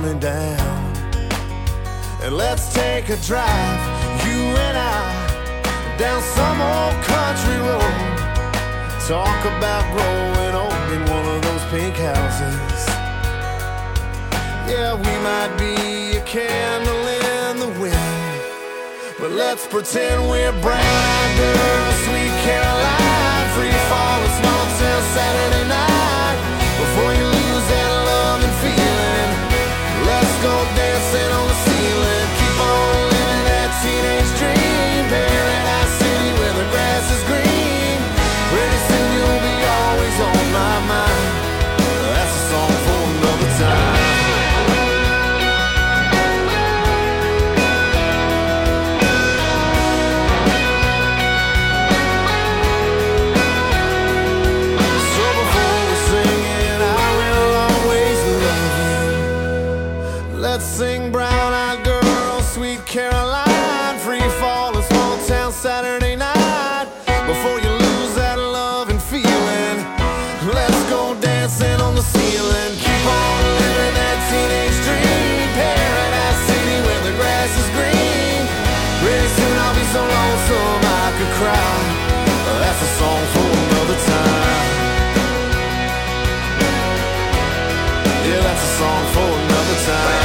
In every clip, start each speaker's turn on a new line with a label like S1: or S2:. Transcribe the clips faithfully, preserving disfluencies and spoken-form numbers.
S1: me down. And let's take a drive, you and I, down some old country road. Talk about growing old in one of those pink houses. Yeah, we might be a candle in the wind, but let's pretend we're brown-eyed girls, sweet Caroline, free fall, a small town Saturday night. Before you lose that love and feeling, let's go dancing on the ceiling. Keep on living that teenage dream, Paradise City where the grass is green. Pretty soon you'll be always on my mind. That's a song for another time. Let's sing brown-eyed girl, sweet Caroline, free fall, a small town Saturday night. Before you lose that love and feeling, let's go dancing on the ceiling. Keep on living that teenage dream, Paradise City where the grass is green. Pretty soon I'll be so lonesome I could cry. That's a song for another time. Yeah, that's a song for another time.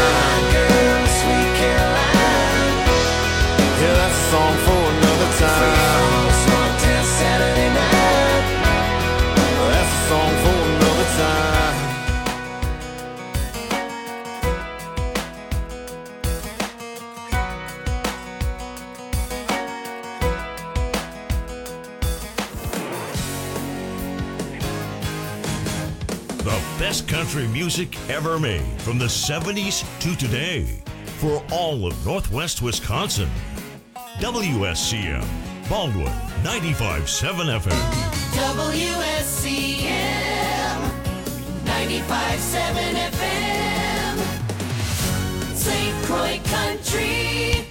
S1: Song for another time. Small town Saturday night. That's a song for another time.
S2: The best country music ever made from the seventies to today for all of Northwest Wisconsin. W S C M, Baldwin, ninety-five point seven F M.
S3: W S C M, ninety-five point seven F M. Saint Croix Country.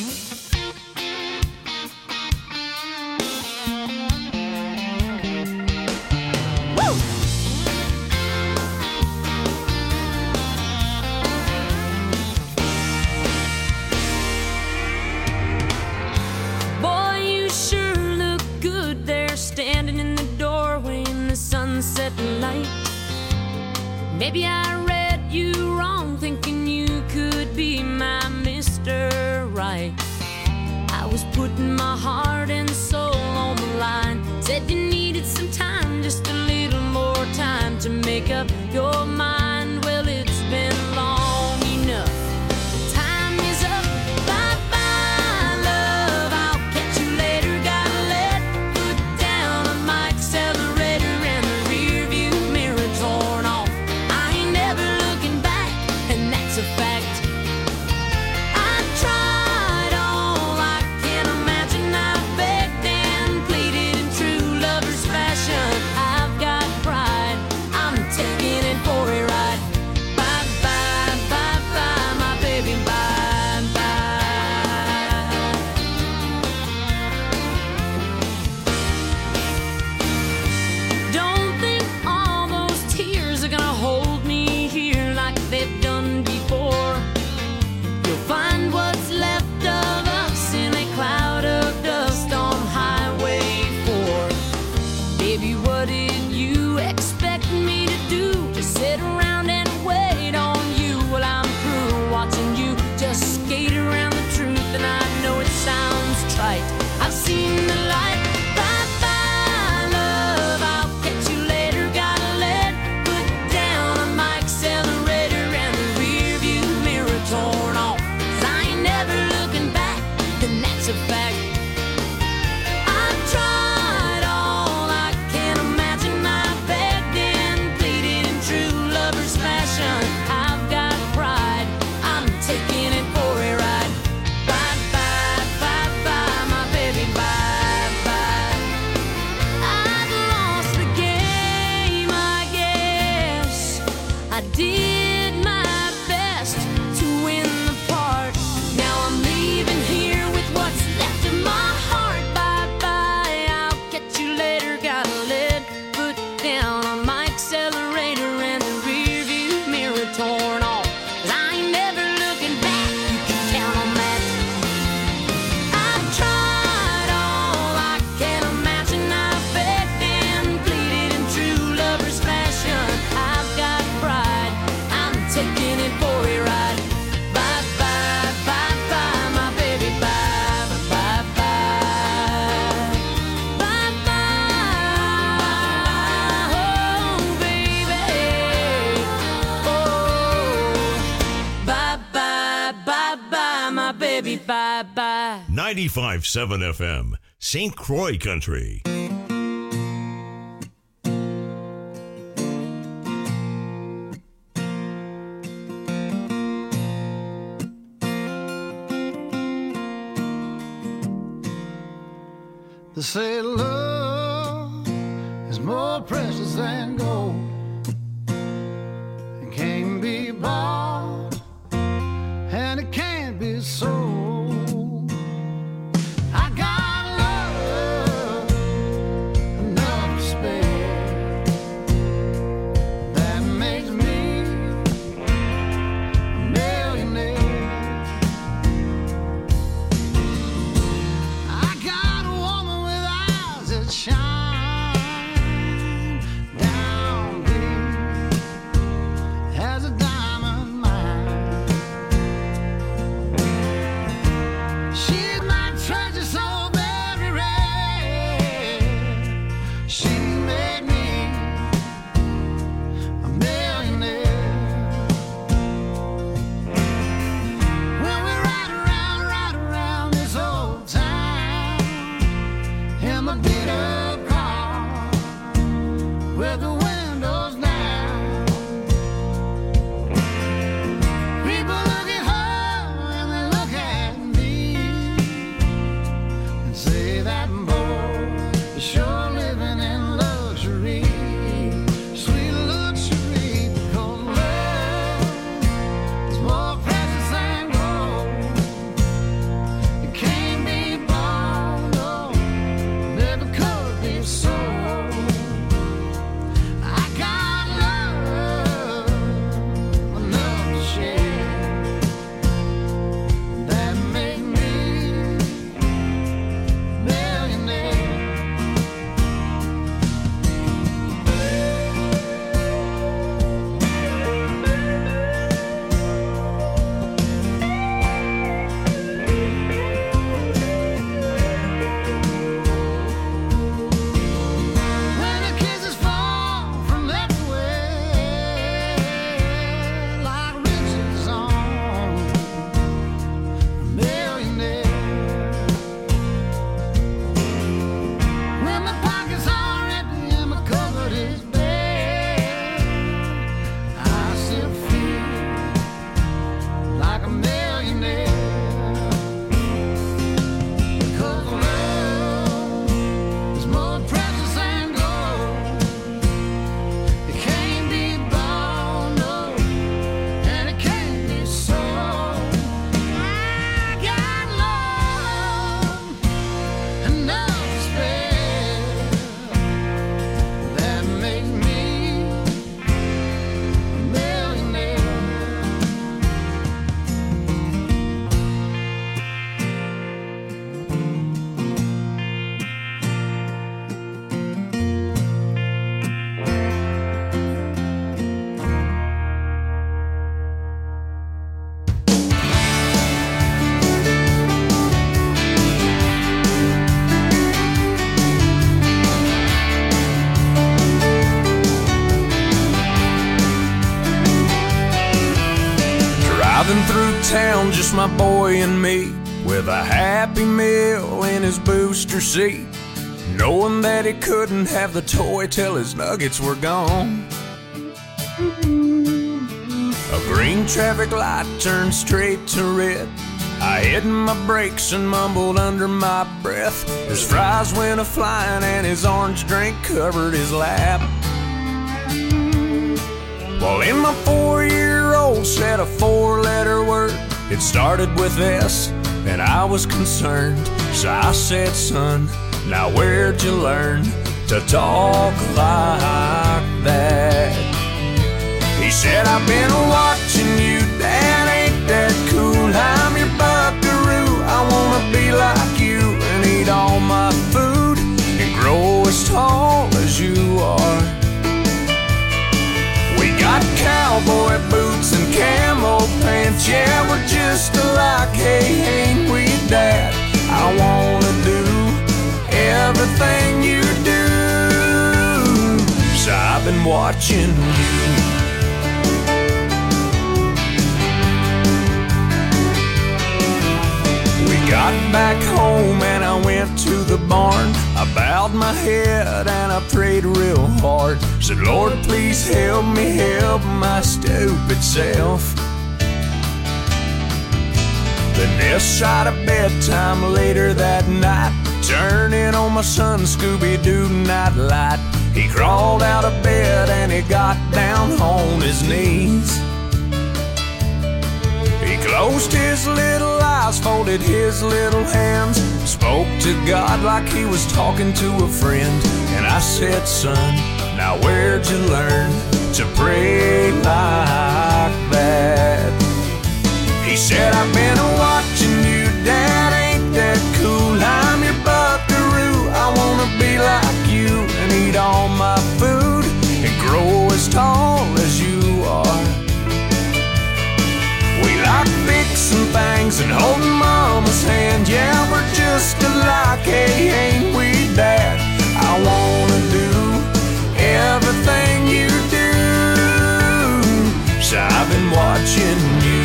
S4: Sunset light. Maybe I read you wrong, thinking you could be my Mister Right. I was putting my heart and soul on the line. Said you needed some time, just a little more time to make up your mind. Well, it's been long enough. Time is up. Bye-bye, love. I'll catch you later. Gotta let foot down on my accelerator. A fact. I tried all I can imagine. I begged and pleaded in true lover's fashion. I've got pride. I'm taking it for a ride. Bye bye bye bye, my baby. Bye bye. Don't think all those tears are gonna hold me here like they've done before. You'll find what's left of us in a cloud of dust on Highway four. Baby, what did you expect me to do? Just sit around and wait on you? Well, I'm through watching you just skate around the truth, and I know it sounds trite. I've seen the light. Bye-bye, love. I'll catch you later. Gotta let foot down on my accelerator and the rear view mirror torn off. 'Cause I ain't never looking back, and that's a fact. I've tried all I can imagine. I begged and pleaded in true lover's fashion. I've got pride. I'm taking it for a ride. Bye bye bye bye, my baby. Bye bye. I've lost the game, I guess. I did my best to win the part. Now I'm leaving here with what's left of my heart. Bye bye, I'll catch you later. Gotta let foot down on my accelerator and the rear view mirror torn off. 'Cause I ain't baby, bye-bye.
S2: ninety-five point seven F M, Saint Croix Country.
S1: They say love is more precious than gold. It can't be bought and it can't be sold. I got love enough to spare. That makes me a millionaire. I got a woman with eyes that shine down deep as a diamond mine. She's my treasure, so very rare. She made me a millionaire. When we ride around, ride around this old town in my beat up car with the windows down. People look at her and they look at me and say that boy is sure living in luxury, sweet luxury, because love is more precious than gold. It can't be bought, no, never could be sold. I got love enough to share. That make me a millionaire. When the kisses fall from everywhere like riches on a millionaire. When my pockets are empty and my cupboard is bare, I still feel like a millionaire. Because love is more precious than gold. It can't be bought, no, and it can't be sold. I got love enough to spare. That makes me a millionaire.
S5: Driving through town, just my boy and me, with a Happy Meal in his booster seat, knowing that he couldn't have the toy till his nuggets were gone. A green traffic light turned straight to red. I hit my brakes and mumbled under my breath. His fries went a-flying and his orange drink covered his lap. Well, in my four-year-old said a four-letter word. It started with S, and I was concerned. So I said, son, now where'd you learn to talk like that? He said, I've been watching you, Dad, ain't that cool? I'm your buckaroo, I wanna be like you and eat all my food and grow as tall as you are. We got cowboy boots and camo pants, yeah, we're just alike, hey, ain't we, Dad? I wanna do everything you do, so I've been watching you. back home and I went to the barn. I bowed my head and I prayed real hard. Said, Lord, please help me help my stupid self. Then this side of bedtime later that night, turning on my son Scooby-Doo nightlight. He crawled out of bed and he got down on his knees. He closed his little eyes, folded his little hands, spoke to God like he was talking to a friend. And I said, son, now where'd you learn to pray like that? He said, I've been watching you, Dad, ain't that cool? I'm your buckaroo, I wanna be like you and eat all my food and grow as tall as you are. We like fixing things and holding Mama's hand. Yeah, we're just alike, hey, ain't we, Dad? I wanna do everything you do, so I've been watching you.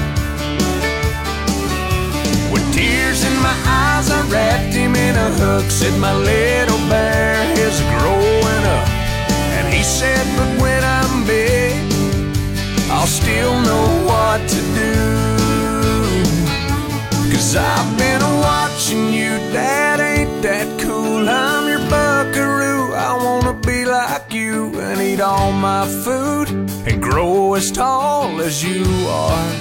S5: With tears in my eyes, I wrapped him in a hook. Said, my little bear is growing up. And he said, but when I'm big, I'll still know what to do. Cause I've been watching you, Dad, ain't that cool? I'm your buckaroo, I wanna be like you and eat all my food and grow as tall as you are.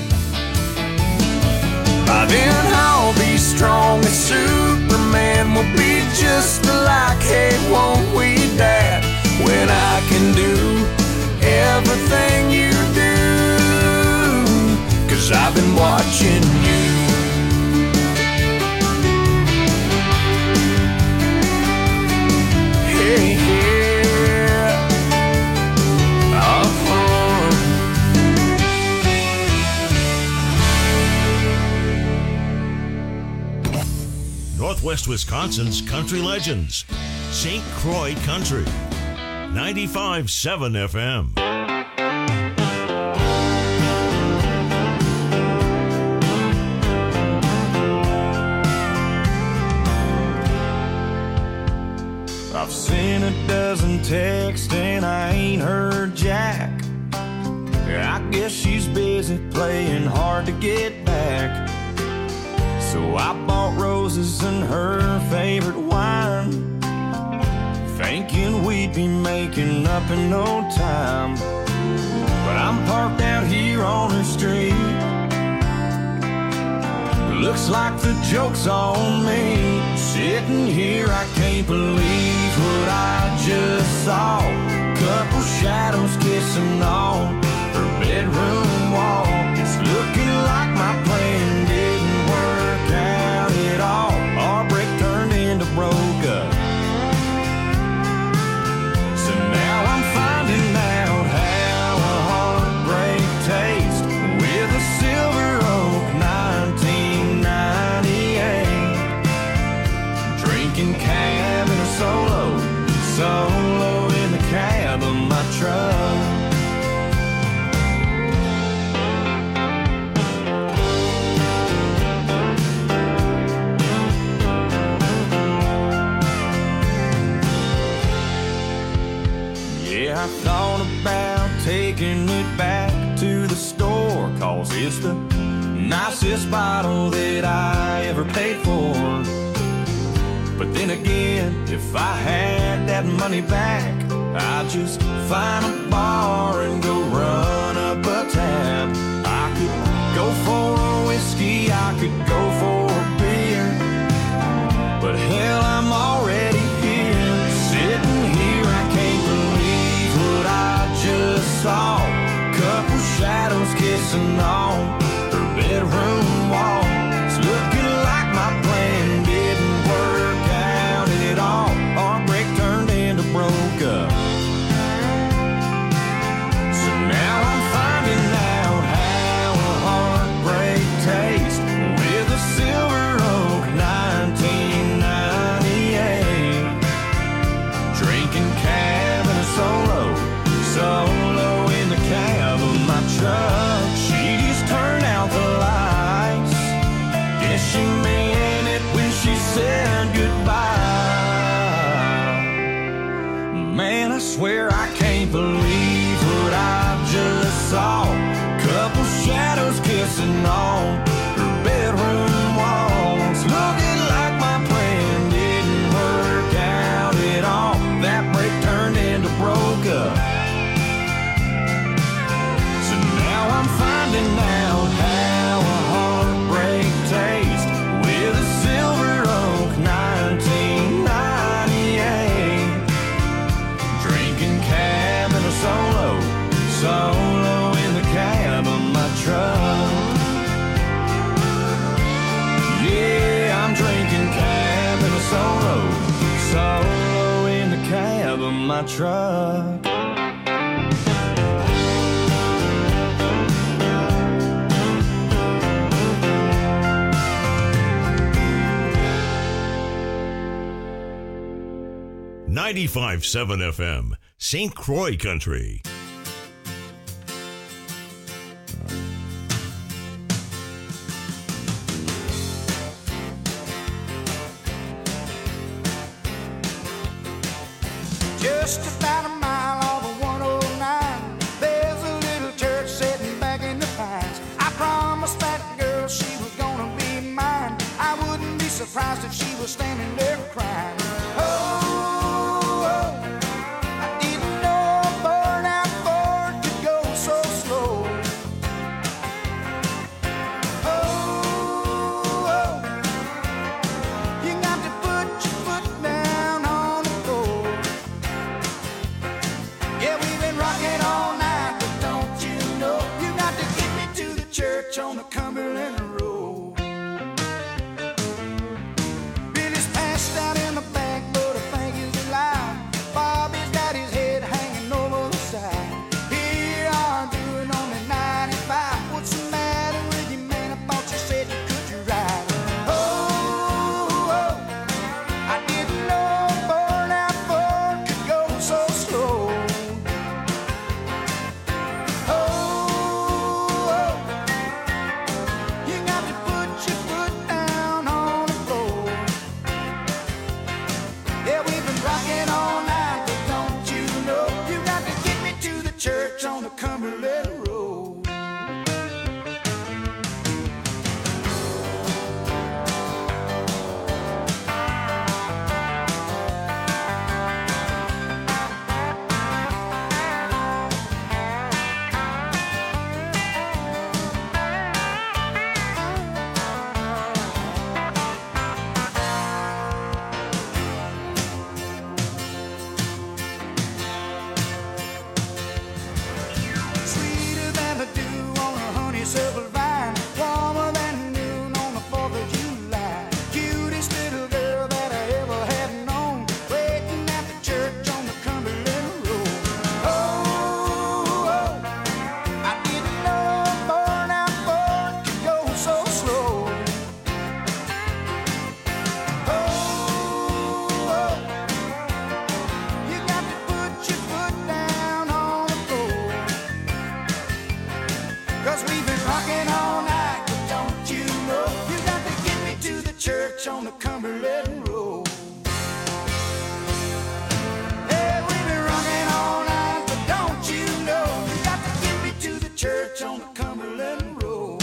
S5: By then I'll be strong as Superman. We'll be just alike, hey, won't we, Dad? When I can do everything you do, cause I've been watching you. Hey, yeah. Uh-huh.
S2: Northwest Wisconsin's country legends. Saint Croix Country. ninety-five point seven F M.
S6: I've seen a dozen texts and I ain't heard jack. I guess she's busy playing hard to get back. So I bought roses and her favorite wine, thinking we'd be making up in no time. But I'm parked out here on her street. Looks like the joke's on me. Sitting here, I can't believe what I just saw. Couple shadows kissing on her bedroom wall. It's looking like my plan didn't work out at all. Our break turned into broke up. So now I'm finding out how a heartbreak tastes with a Silver Oak nineteen ninety-eight. Drinking cab in a solo, solo in the cab of my truck. I thought about taking it back to the store, cause it's the nicest bottle that I ever paid for. But then again, if I had that money back, I'd just find a bar and go run up a tab. I could go for a whiskey, I could go for a beer, but hell, I'm already here. Sitting here, I can't believe what I just saw. Couple shadows kissing on her bedroom wall. It's looking like my plan didn't work out at all. Our break turned into broke up. So now I'm finding out how a heartbreak tastes with a Silver Oak nineteen ninety-eight. Drinking cab and a solo, solo in the cab of my truck. She just turned truck.
S2: ninety-five point seven F M, Saint Croix Country.
S1: Just about a mile off of one oh nine, there's a little church sitting back in the pines. I promised that girl she was gonna be mine. I wouldn't be surprised if she was standing there crying. Oh, on the Cumberland Road. Billy's passed out in the back, but I think he's alive. Bobby's got his head hanging over the side. Here you are doing only ninety-five. What's the matter with you, man? I thought you said you could ride. Oh, oh, I didn't know a burnout Ford could go so slow. Church on the Cumberland Road. On the Cumberland Road. Hey, we've been rocking all night, but don't you know you got to get me to the church on the Cumberland Road.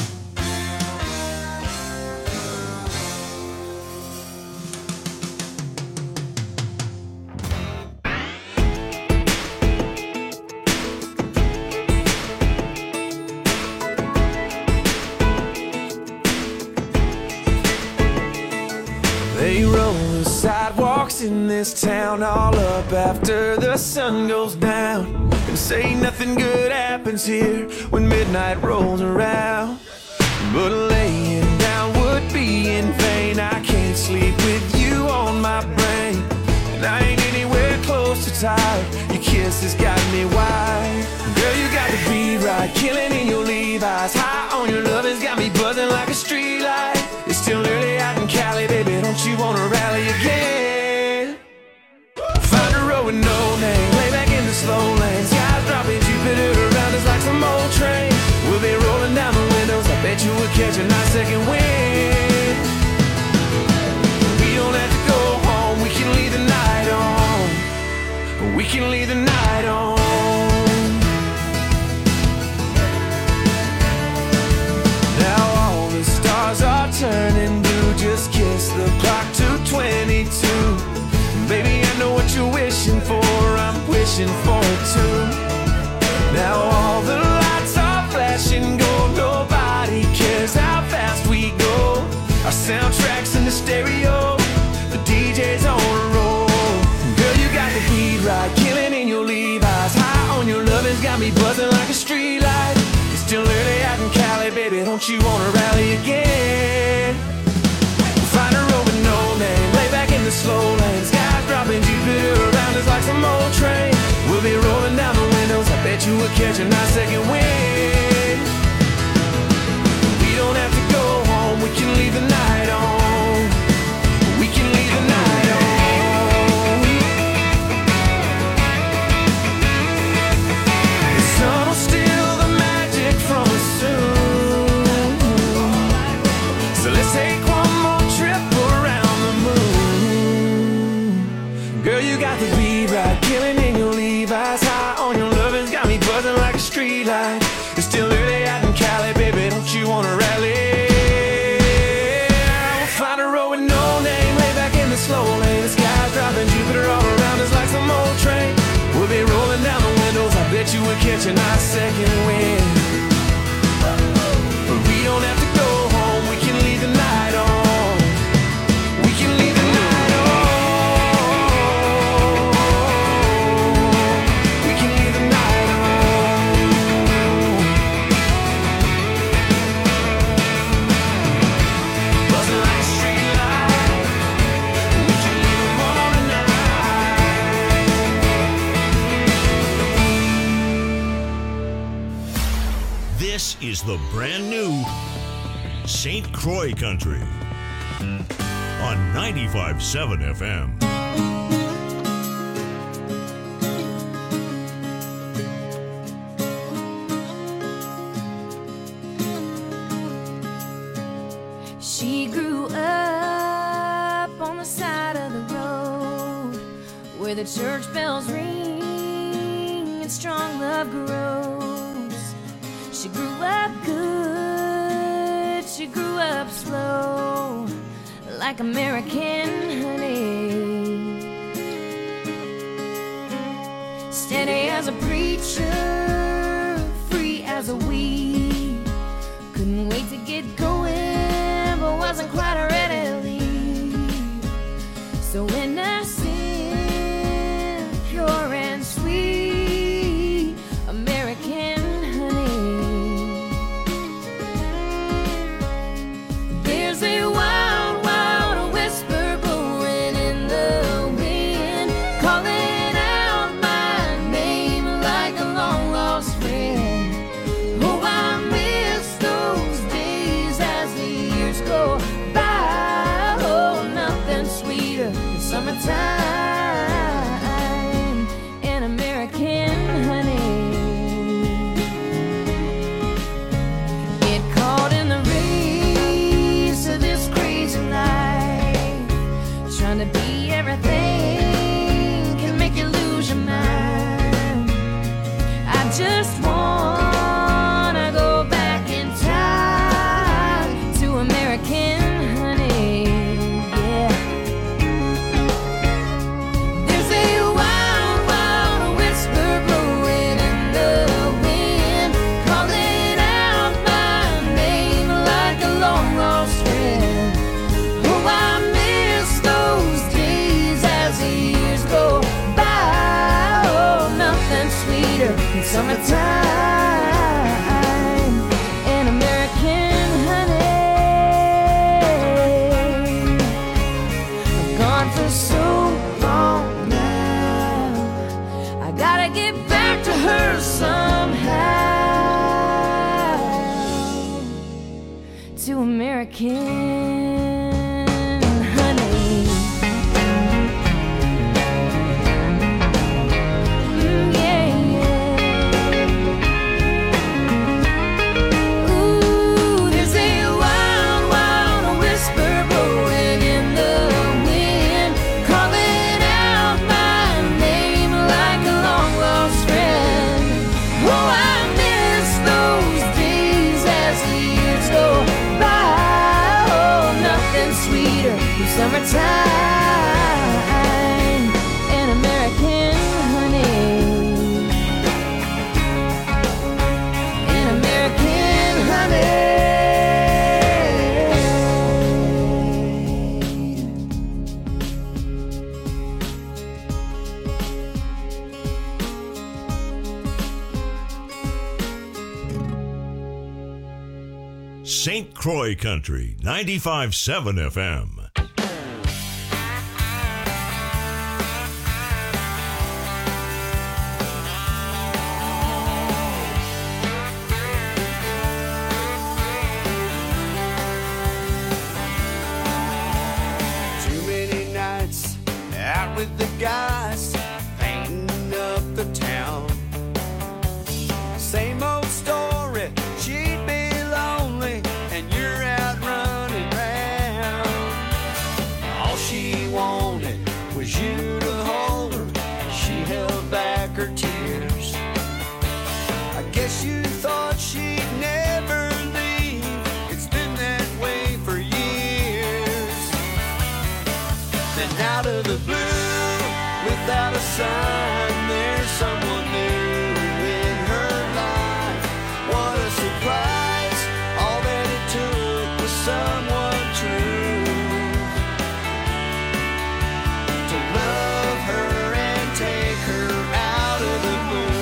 S6: They roll the sidewalks in this town all up after the sun goes down, and say nothing good happens here when midnight rolls around. But laying down would be in vain. I can't sleep with you on my brain, and I ain't anywhere close to tired. Your kiss has got me wired. Girl, you got the beat right, killing in your Levi's. High on your love has got me buzzing like a street light. It's still early out in Cali, baby, don't you wanna rally again? Find a road with no name, lay back in the slow lane. Skies dropping, Jupiter around us like some old train. We'll be rolling down the windows, I bet you will catch a nice second wind. We don't have to go home, we can leave the night on. We can leave the night on. Now all the stars are turning blue. Just kiss the clock to twenty-two. Baby, I know what you're wishing for, I'm wishing for it too. Now all the lights are flashing gold. Nobody cares how fast we go. Our soundtrack's in the stereo, the D J's on a roll. Girl, you got the beat right, killing in your Levi's. High on your lovin's got me buzzing like a street light. It's still early out in Cali, baby, don't you wanna rally again? Find a road with no name, lay back in the slow lane. Skies dropping, Jupiter around us like some old train.
S1: be rolling down the windows. I bet you would catch a nice second wind. We don't have to go home, we can leave the night on. We can leave the night on. The sun will steal the magic from us soon. So let's take one more trip around the moon. Girl, you got the beat right, killing in your Levi's. High on your loving's got me buzzing like a street light. It's still early out in Cali, baby, don't you wanna rally? We'll find a road with no name, lay back in the slow lane. The sky's dropping Jupiter all around us like some old train. We'll be rolling down the windows, I bet you would catch a nice second wind. But we don't have to go home, we can leave the night on. We can leave the night on. We can leave the night on. Buzzing like a street light. We can leave them all tonight.
S2: This is the brand new Saint Croix Country on ninety-five point seven F M.
S4: She grew up on the side of the road where the church bells ring and strong love grows. She grew up good, she grew up slow, like American honey. Steady as a preacher, free as a weed. Couldn't wait to get going, but wasn't quite ready to leave. So innocent, pure and sweet, American honey. There's a wild, wild whisper blowing in the wind, calling out my name like a long lost friend. Oh, I miss those days as the years go by. Oh, nothing sweeter than summertime and American honey. Get caught in the race of this crazy life, trying to be everything can make you lose your mind. I just wanna go back in time to American honey, yeah. There's a wild, wild whisper blowing in the wind, calling out my name like a long lost friend. Oh, I miss those days as the years go by. Oh, nothing sweeter than summertime and American honey. I've gone for so long now, I gotta get back to her somehow, to American honey. Mm, yeah, yeah. Ooh, there's a wild, wild whisper blowing in the wind, calling out my name like a long lost friend. Oh, I miss those days as the years go by. Oh, nothing sweeter than summertime and American honey. And American honey.
S2: Saint Croix Country, ninety-five point seven F M.
S1: with the guys painting up the town. Same old story, she'd be lonely and you're out running round. All she wanted was you to hold her, she held back her tears. I guess you thought she'd never leave, it's been that way for years. Then out of the blue, without a sign, there's someone new in her life. What a surprise, all that it took was someone true to love her and take her out of the blue.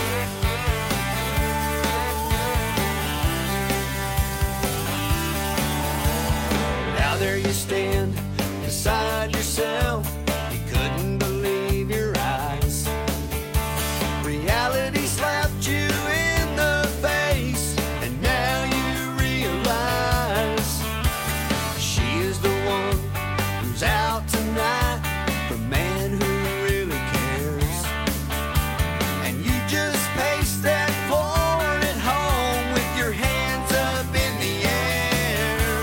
S1: Now there you stand beside yourself, you couldn't believe your eyes. Reality slapped you in the face, and now you realize she is the one who's out tonight, the man who really cares. And you just pace that floor at home with your hands up in the air.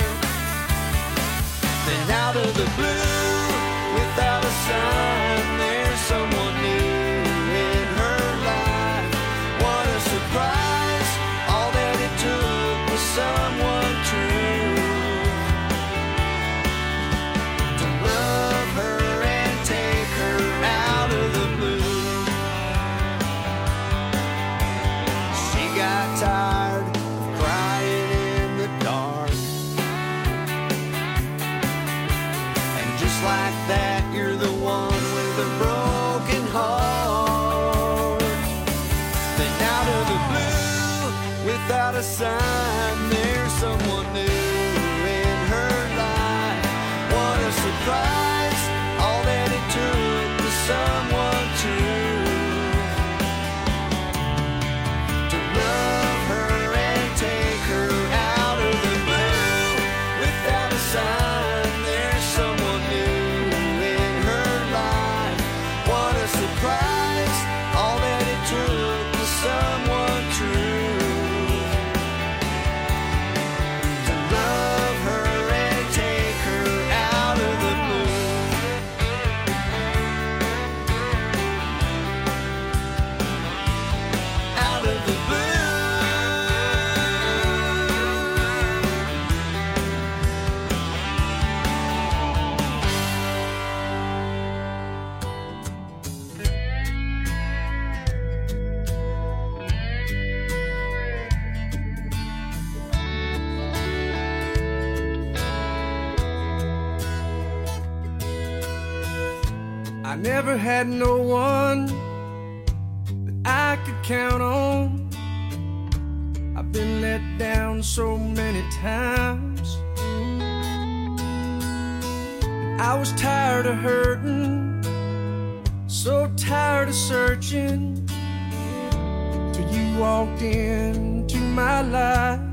S1: Then out of the blue, without a sign, there's someone new in her life. What a surprise, all that it took was someone true to love her and take her out of the blue. She got tired of crying in the dark, and just like that, you're the one with a broken heart. Then out of the blue, without a sign, there's someone new in her life. What a surprise, all that it took was someone true to love her and take her out of the blue. Without a sign, there's someone new in her life. What a surprise, all that it took was someone true to love her and take her out of the blue. Out of the blue.
S5: I never had no one that I could count on. I've been let down so many times. I was tired of hurting, so tired of searching, till you walked into my life.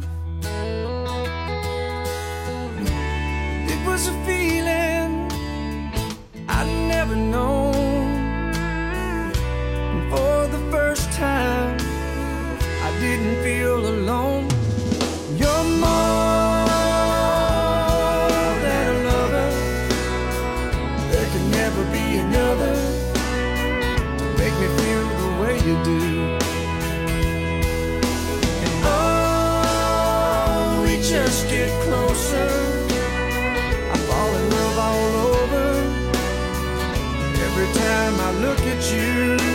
S5: It was a feeling I'd never known. And for the first time, I didn't feel alone. You're more than a lover. There can never be another to make me feel the way you do. And oh, we just get closer, I fall in love all over. Every time I look at you,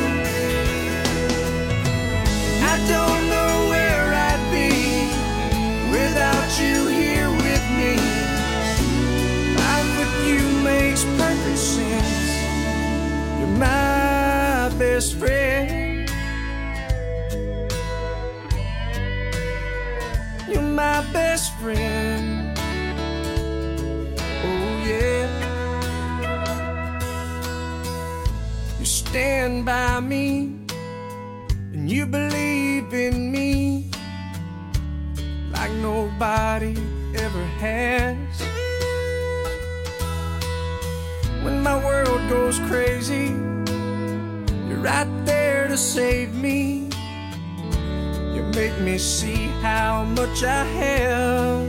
S5: I don't know where I'd be without you here with me. Life with you makes perfect sense. You're my best friend. You're my best friend. Oh yeah. You stand by me and you believe in me like nobody ever has. when my world goes crazy, you're right there to save me. You make me see how much I have,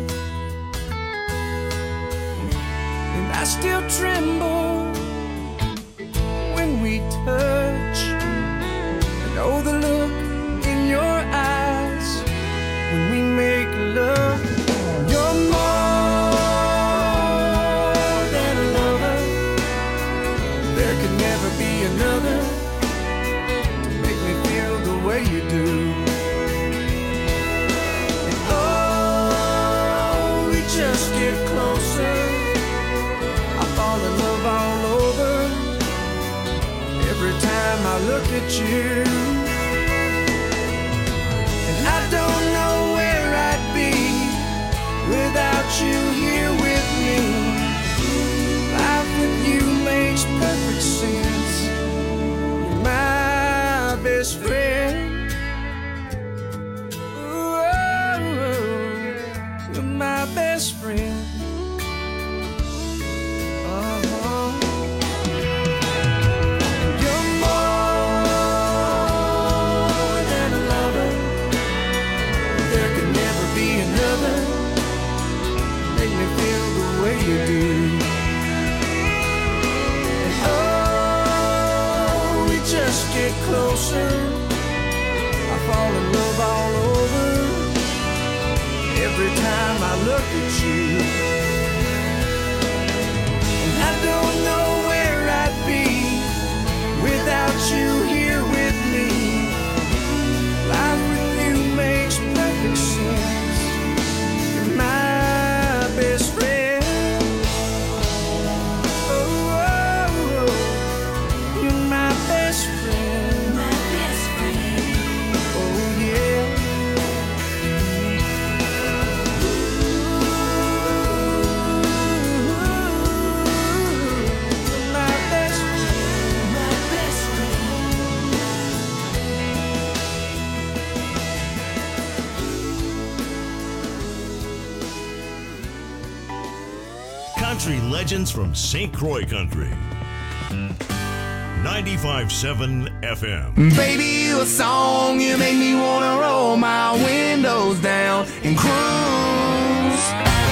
S5: and I still tremble when we touch. I know the look in your eyes when we make love. You're more than a lover. There could never be another to make me feel the way you do. And oh, we just get closer. I fall in love all over every time I look at you. And I don't know where I'd be without you here with me. Life with you makes perfect sense. You're my best friend. Ooh, you're my best friend. Uh-huh. You're more than a lover. There could never be another. Make me feel the way you do. And oh, we just get closer. I fall in love all over every time I look at you. And I don't know where I'd be without you here with me. Life with you makes perfect sense. You're my best friend. Oh, oh, oh. You're my best friend.
S3: My best friend.
S5: Oh, yeah. You're my best friend.
S3: My best friend.
S2: Country legends from Saint Croix Country. ninety-five point seven F M.
S1: Baby, you a song, you make me wanna roll my windows down and cruise.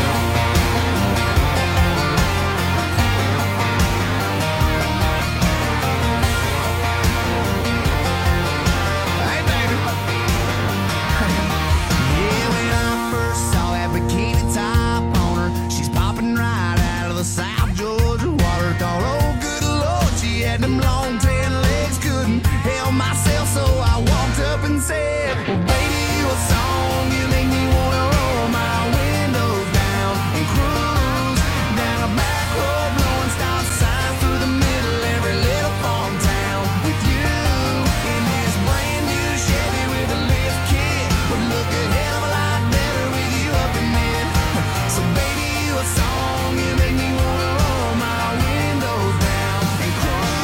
S1: Hey, baby. Yeah, when I first saw that bikini top on her, she's popping right out of the South Georgia water. Thought, oh, good Lord, she had them long tan legs, couldn't help myself, so I walked up and said, well, baby, you a song, you make me wanna roll my windows down and cruise down a back road, blowing stop signs through the middle of every little farm town with you in this brand new Chevy with a lift kit. Would look a hell of a lot better with you up in it. So baby, you a song, you make me wanna roll my windows down and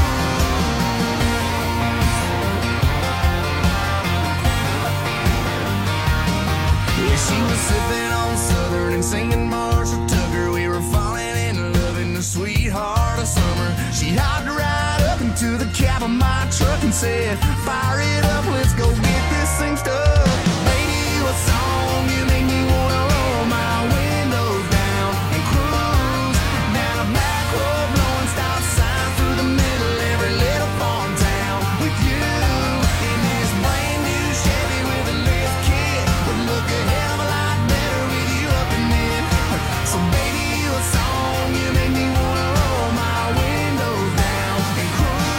S1: cruise. Yeah, she was sipping on Southern and singing Marshall Tucker. We were falling in love in the sweetheart of summer. She hopped right up into the cab of my truck and said, fire it up, let's go get this thing stuck. Baby, you a song, you make me wanna roll my windows down and cruise down a back road, blowing stop signs through the middle of every little farm town with you in this brand new Chevy with a lift kit. Would look a hell of a lot better with you up in it. So baby, you a song, you make me wanna roll my windows down and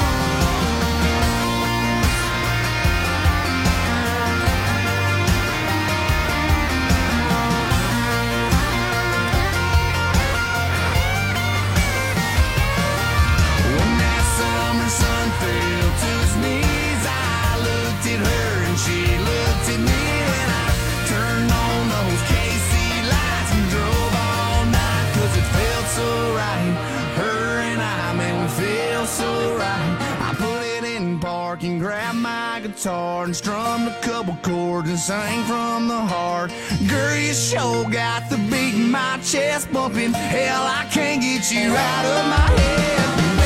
S1: when that summer sun fell to his knees, I looked at her and she looked at me, and I turned on those K C lights and drove all night, 'cause it felt so right. Her and I, man, we feel so right. I put it in park and grabbed my guitar and strummed a couple chords and sang from the heart. Girl, you sure got the beat in my chest bumping. Hell, I can't get you out of my head.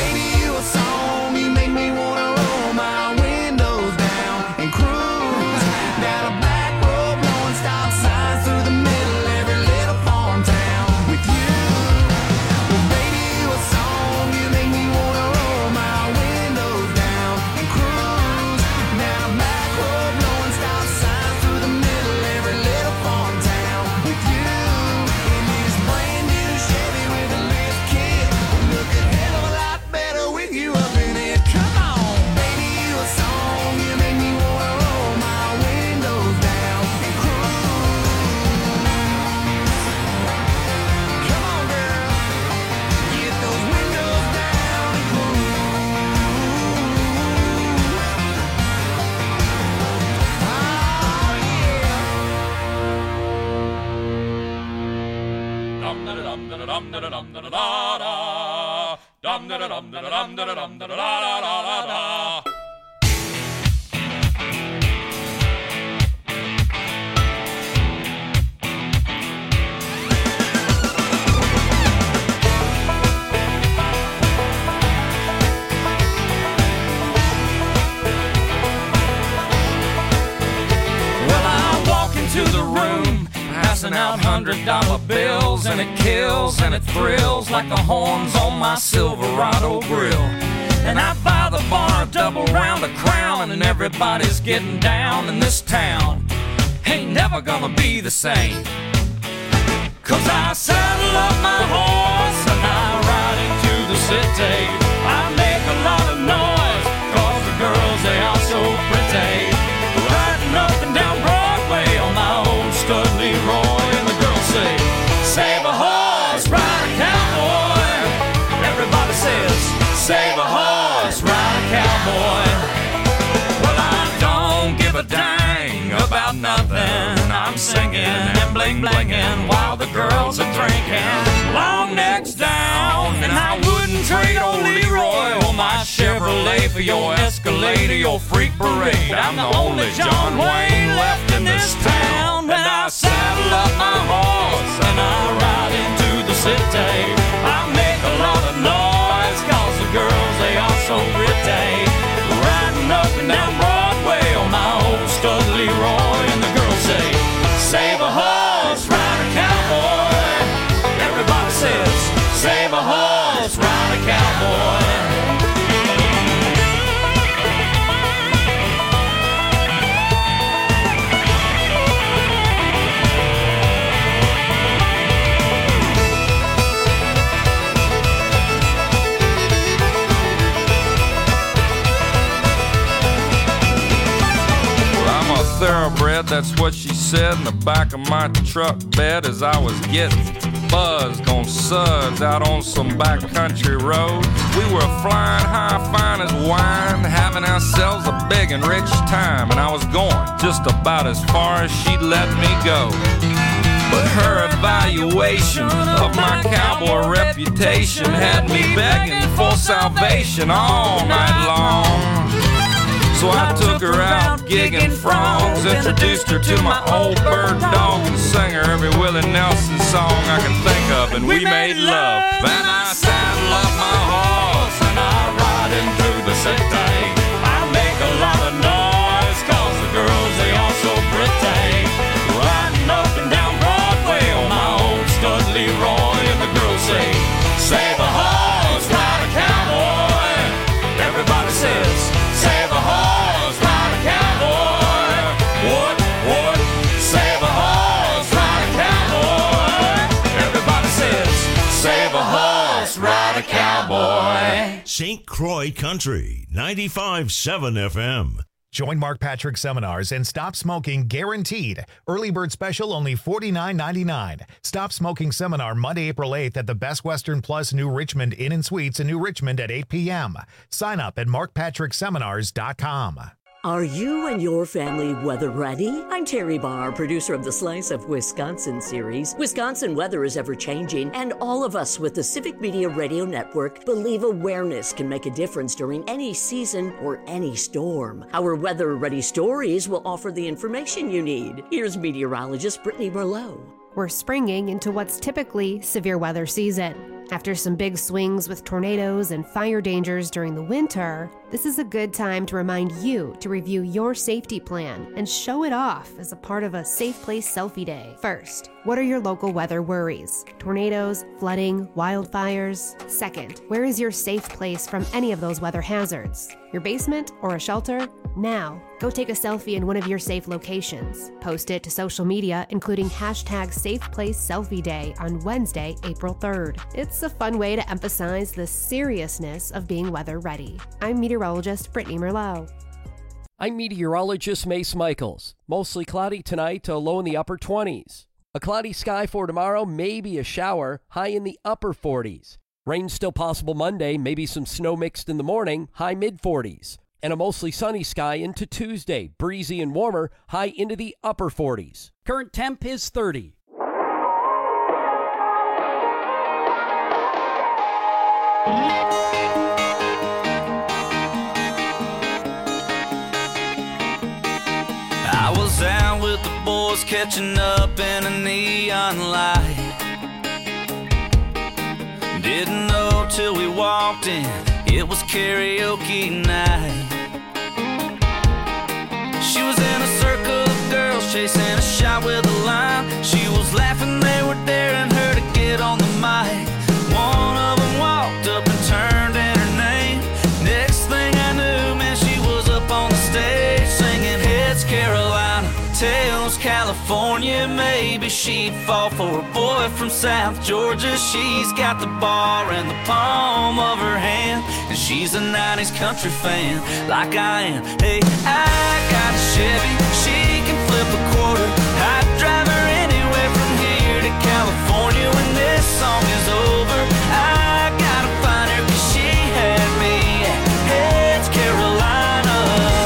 S1: me wanna roll my windows down and cruise down a back road, blowing stop signs through the middle of every little farm town with you. Well, baby, you a song, you make me wanna roll my windows down and cruise down a back road, blowing stop signs through the middle of every little farm town with you. In this brand new Chevy with a lift kit, look a hell of a lot better with you up in it. Come on, baby, you a song, you make me wanna roll my windows down and cruise. Come on, girl, get those windows down and cruise. Oh, yeah.
S5: Well, I walk into the room, passing out hundred dollar bills, and it kills and it thrills like the horns on my Silverado grill. And I buy the bar a double round of Crown, and everybody's getting down in this town. Ain't never gonna be the same. Cause I saddle up my horse and I ride into the city. I make a lot of noise, cause the girls, they are so pretty. Riding up and down Broadway on my old stud Leroy, and the girls say, save a horse, ride a cowboy. Everybody says, save a horse, ride a cowboy. Well, I don't give a dang about nothing. I'm singing and bling blinging while the girls are drinking. Long necks down, and I wouldn't trade old Leroy or my Chevrolet for your Escalade or your freak parade. I'm the only John Wayne left in this town. And I saddle up my horse and I ride into the city. I make a lot of noise, cause the girls, they are so pretty. Riding up and down Broadway on my old stud Leroy, and the girls say, save a horse, ride a cowboy. Everybody says, save a horse, ride a cowboy. Thoroughbred, that's what she said in the back of my truck bed as I was getting buzzed on suds out on some backcountry road. We were flying high, fine as wine, having ourselves a big and rich time, and I was going just about as far as she'd let me go. But her evaluation of my cowboy reputation had me begging for salvation all night long. So I took her out gigging frogs, introduced her to my old bird dog, and sang her every Willie Nelson song I can think of, and we made love. Then I saddle up my horse and I ride into the city. I make a lot of noise, cause the girls, they are so pretty. Riding up and down Broadway on my old stud Leroy, and the girls say, save a horse, ride a cowboy. Everybody says, save a horse, ride a cowboy. What, what? Save a horse, ride a cowboy. Everybody says, save a horse, ride a cowboy.
S2: Saint Croix Country, ninety-five point seven F M.
S7: Join Mark Patrick Seminars and Stop Smoking Guaranteed. Early bird special only forty-nine ninety-nine. Stop Smoking Seminar Monday, April eighth at the Best Western Plus New Richmond Inn and Suites in New Richmond at eight p.m. Sign up at mark patrick seminars dot com.
S8: Are you and your family weather ready? I'm Terry Barr, producer of the Slice of Wisconsin series. Wisconsin weather is ever-changing, and all of us with the Civic Media Radio Network believe awareness can make a difference during any season or any storm. Our Weather Ready stories will offer the information you need. Here's meteorologist Brittany Merlot.
S9: We're springing into what's typically severe weather season. After some big swings with tornadoes and fire dangers during the winter, this is a good time to remind you to review your safety plan and show it off as a part of a Safe Place Selfie Day. First, what are your local weather worries? Tornadoes, flooding, wildfires? Second, where is your safe place from any of those weather hazards? Your basement or a shelter? Now, go take a selfie in one of your safe locations. Post it to social media, including hashtag SafePlaceSelfieDay on Wednesday, April third. It's a fun way to emphasize the seriousness of being weather ready. I'm meteorologist Brittany Merlot.
S10: I'm meteorologist Mace Michaels. Mostly cloudy tonight, a low in the upper twenties. A cloudy sky for tomorrow, maybe a shower, high in the upper forties. Rain still possible Monday, maybe some snow mixed in the morning, high mid forties. And a mostly sunny sky into Tuesday, breezy and warmer, high into the upper forties. Current temp is thirty.
S6: I was out with the boys catching up in a neon light. Didn't know till we walked in, it was karaoke night. She was in a circle of girls chasing a shot with a line. She was laughing, they were daring her to get on the mic. One of them walked up and turned in her name. Next thing I knew, man, she was up on the stage singing Heads Carolina, Tails California. Maybe she'd fall for a boy from South Georgia. She's got the bar in the palm of her hand, and she's a nineties country fan like I am. Hey, I got a Chevy, she can flip a quarter. I'd drive her anywhere from here to California. When this song is over, I gotta find her, 'cause she had me at Heads Carolina.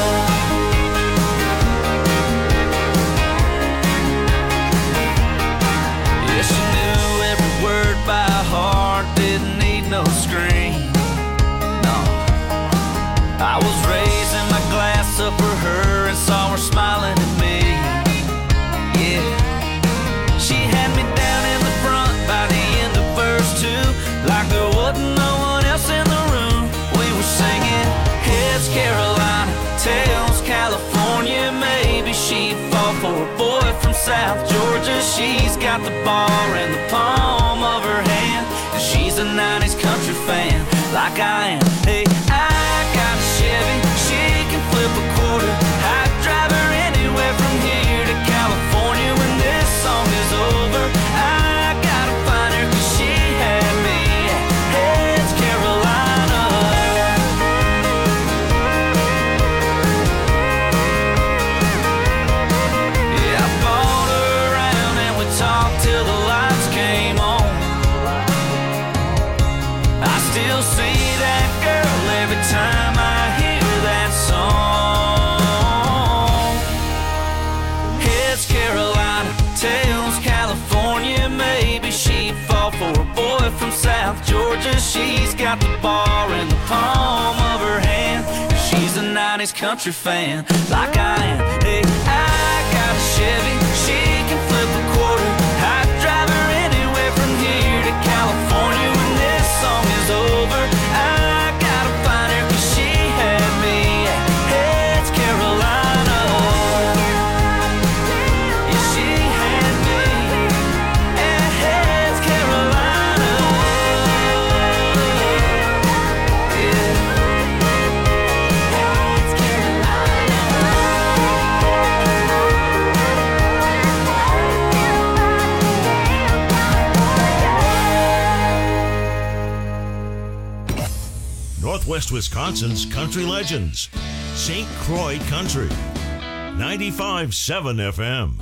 S6: Yeah, she knew every word by heart, didn't need no screen. No, I was raising my glass up for her and saw her smiling at me. Yeah, she had me down in the front by the end of verse two, like there wasn't no one else in the room. We were singing Heads Carolina, Tails California. Maybe she'd fall for a boy from South Georgia. She's got the bar in the palm of her hand, and she's a nineties country fan like I am. Hey, I got a Chevy, she can flip a quarter. I'd drive her anywhere from here to California. When this song is over, I gotta find her, 'cause she had me at Heads Carolina. Yeah, I bought her around and we talked till the lights came on. I still see that girl every time I hear that song. Heads Carolina, Tails California. Maybe she'd fall for a boy from South Georgia. She's got the bar in the palm of her hand, and she's a nineties country fan like I am. Hey, I got a Chevy, she can flip a quarter. I'd drive her anywhere from here to California. When this song is over, I gotta find her, 'cause she had me at Heads Carolina. Yeah, she had me at Heads Carolina. Yeah. Heads Carolina.
S2: Northwest Wisconsin's country legends. Saint Croix Country. ninety-five point seven F M.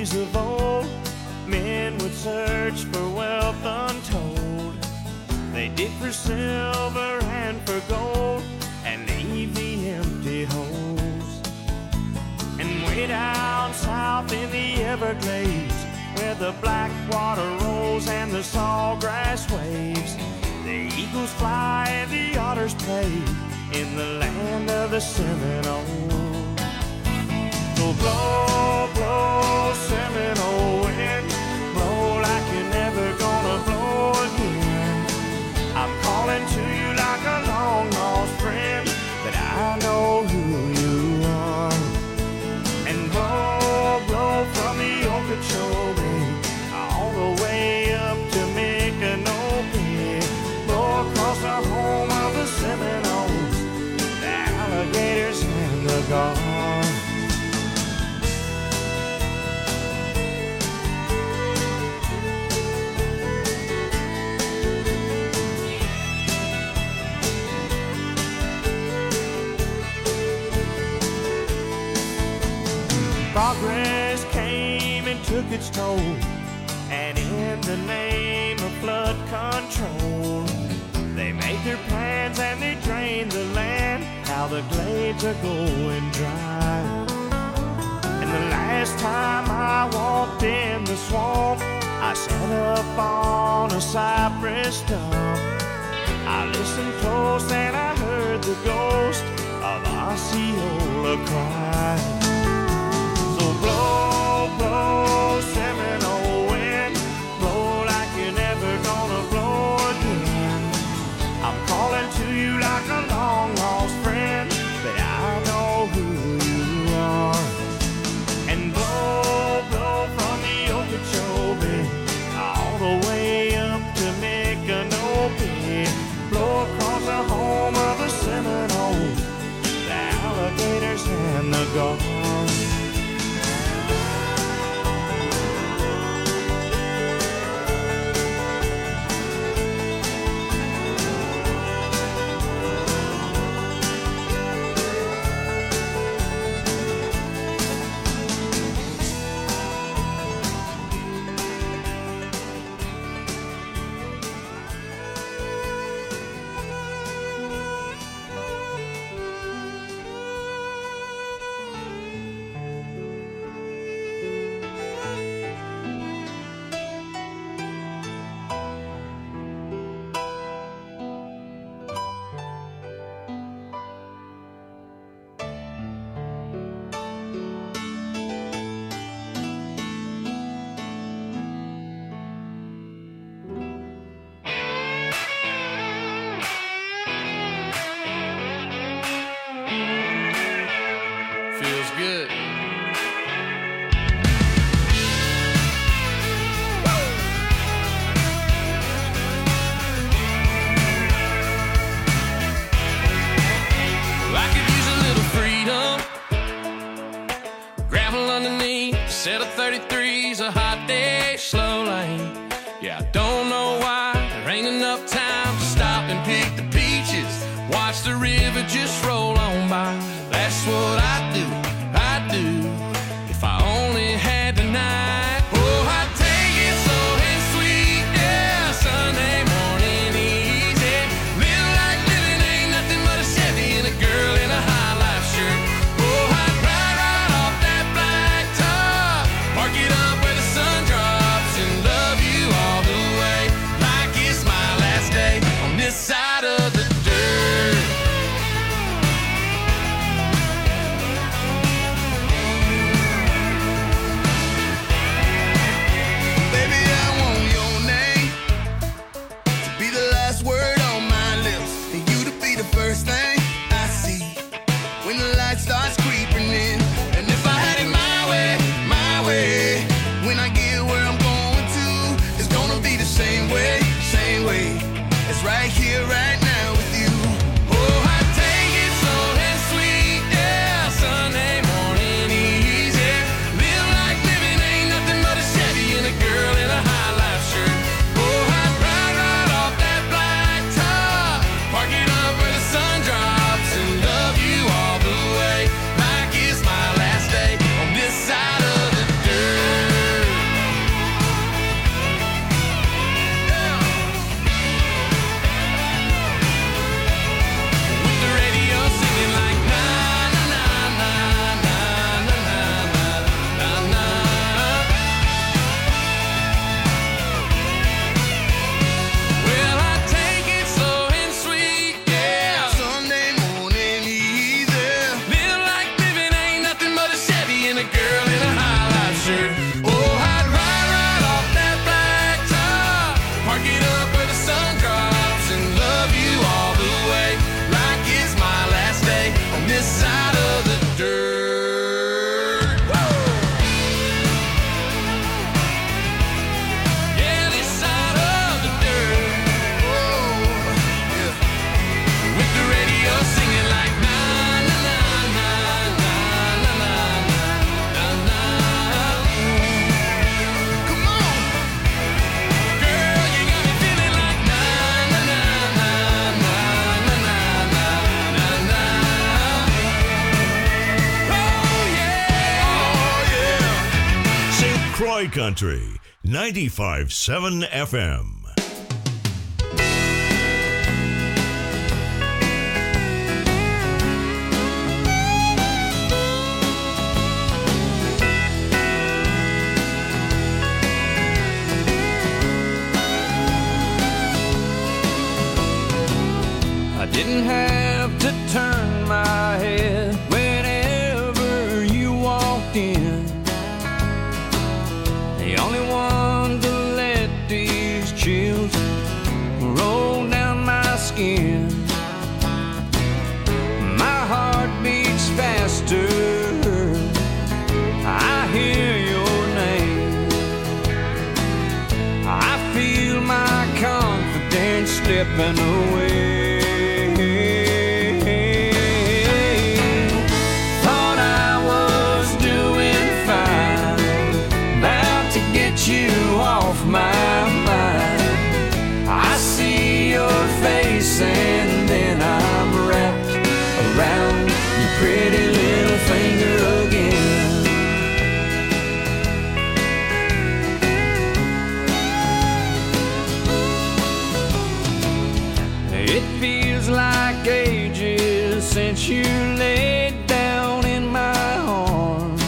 S11: days of old, men would search for wealth untold. They dig for silver and for gold and leave the empty holes. And way down south in the Everglades, where the black water rolls and the sawgrass waves, the eagles fly and the otters play in the land of the Seminoles. So blow, blow, Seminole wind, blow like you're never gonna blow again. I'm calling to you like a long lost friend, but I know who you are. And blow, blow from the Okeechobee all the way up to Micanopy, blow across the home of the Seminoles, the alligators and the gulls. Progress came and took its toll, and in the name of flood control, they made their plans and they drained the land. Now the glades are going dry. And the last time I walked in the swamp, I sat up on a cypress stump. I listened close and I heard the ghost of Osceola cry. Blow, blow, Seminole wind, blow like you're never gonna blow again. I'm calling to you like a long lost friend, but I know who you are. And blow, blow from the Okeechobee all the way up to Micanopy, blow across the home of the Seminoles, the alligators and the gulls.
S12: Set of thirty-threes, a hot day, slow lane. Yeah, I don't know why there ain't enough time to stop and pick the peaches. Watch the river just roll on by. That's what I do, I do. If I only had the night. Oh, I'd take it slow and sweet, yeah. Sunday morning easy. Live like living ain't nothing but a Chevy and a girl in a high life shirt. Oh, I'd ride right off that black top, park it up where the sun drops, and love you all the way like it's my last day on this side of the dirt.
S2: Croy Country, ninety-five point seven F M.
S6: I didn't have to turn my head whenever you walked in. The only one to let these chills roll down my skin. My heart beats faster, I hear your name. I feel my confidence slipping away. Off my mind, I see your face and then I'm wrapped around your pretty little finger again. It feels like ages since you laid down in my arms.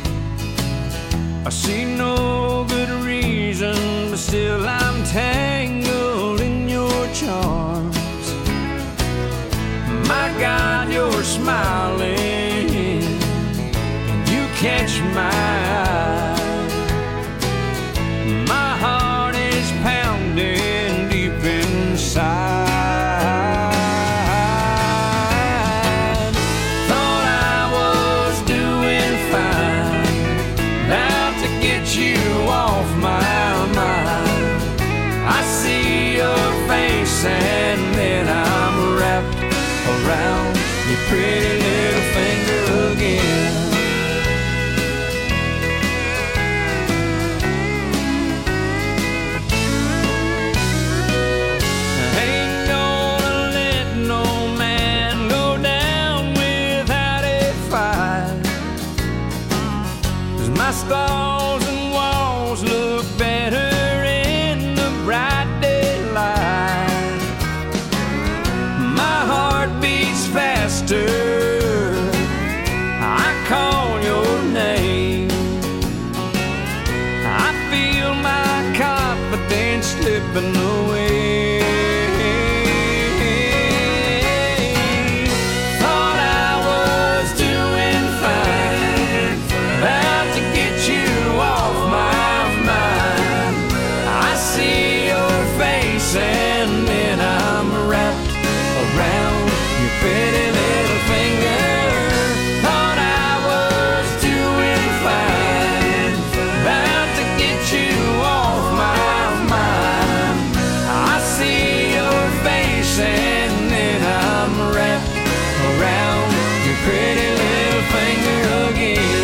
S6: I see no good reason, but still I'm tangled in your charms. My God, you're smiling, and you catch my eye. My heart is pounding deep inside. Thought I was doing fine, about to get you off my mind. I see your face and then I'm wrapped around your pretty little finger again. I ain't gonna let no man go down without a fight, 'cause my stalls and walls look better in the bright daylight. My heart beats faster, I call your name. I feel my confidence slipping away. Thought I was doing fine, about to get you off my mind. I see your face and then I'm wrapped around your pretty little finger. Thought I was doing fine, about to get you off my mind. I see your face and then I'm wrapped around your pretty little finger again.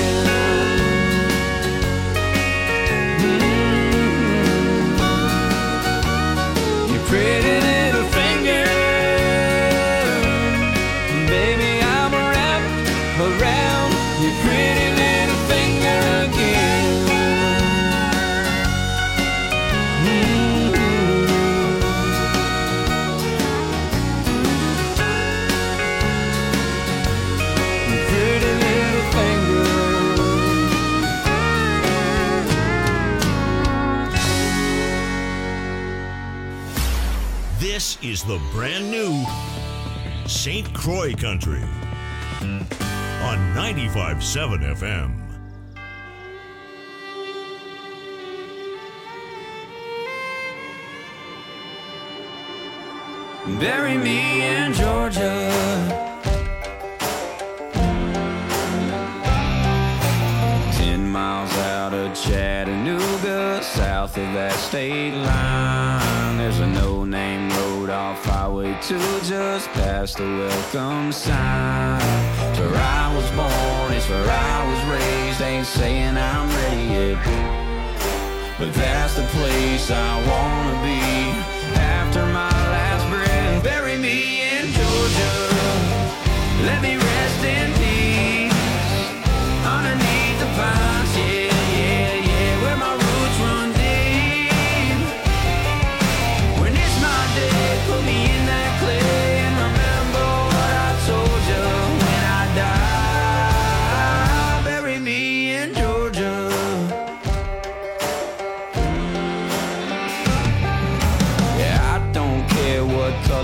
S6: Pretty little finger, baby, I'm wrapped around your pretty little finger again. Mm-hmm. Your pretty little finger.
S2: This is the brand new Saint Croy Country on ninety-five point seven F M.
S6: Bury me in Georgia, ten miles out of Chattanooga, south of that state line. There's a no-name road off Highway two, just past the welcome sign. It's where I was born, it's where I was raised. Ain't saying I'm ready yet, but that's the place I wanna be after my last breath. Bury me in Georgia, let me rest in peace underneath the pines. Yeah, yeah, yeah, where my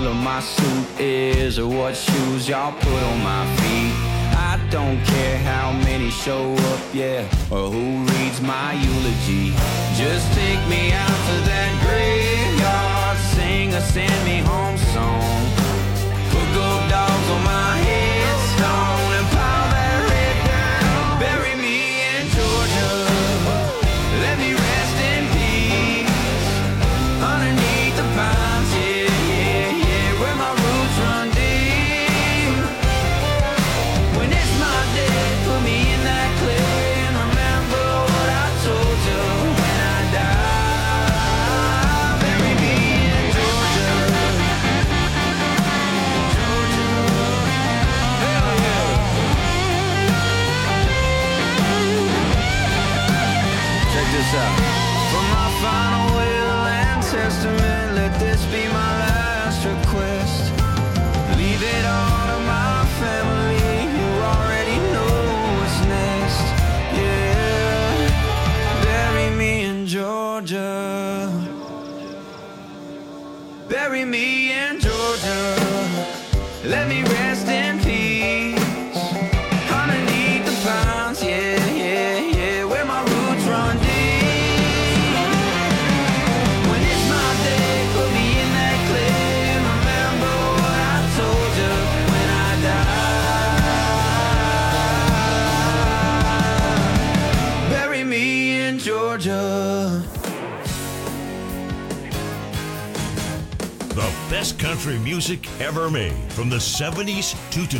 S6: color my suit is or what shoes y'all put on my feet. I don't care how many show up, yeah, or who reads my eulogy. Just take me out to that graveyard, sing a send me home song. Put gold dogs on my headstone and pile that red down. Bury me in Georgia, let me rest in peace underneath the pines, yeah, yeah, yeah, where my roots run deep. When it's my day, put me in that clay and remember what I told you when I die. Bury me in Georgia, Georgia, hell yeah. Check this out. For my final will and testament, let this be my last request. Leave it all to my family, you already know what's next. Yeah, bury me in Georgia, bury me in Georgia, let me rest in peace underneath the pines, yeah, yeah, yeah, where my roots run deep. When it's my day, put me in that clay and remember what I told you when I die. Bury me in Georgia.
S2: The best country music ever made, from the seventies to today.